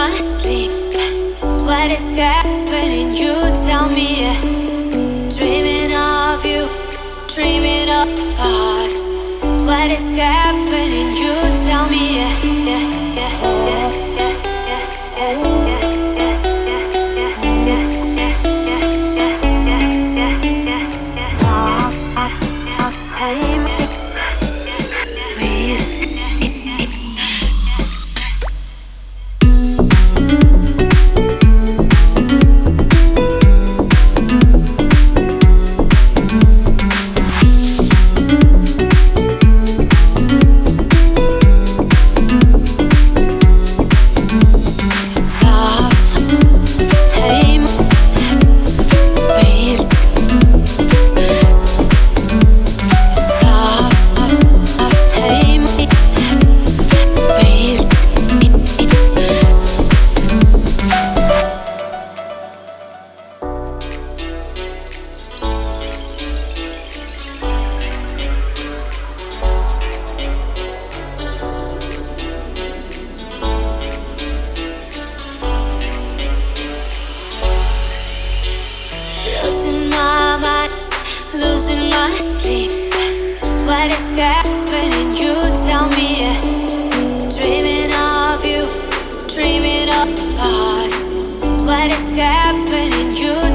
my sleep. What is happening? You tell me. Dreaming of you, dreaming of us. What is happening? You tell me. Losing my sleep. What is happening? You tell me. Dreaming of you, dreaming of us. What is happening? You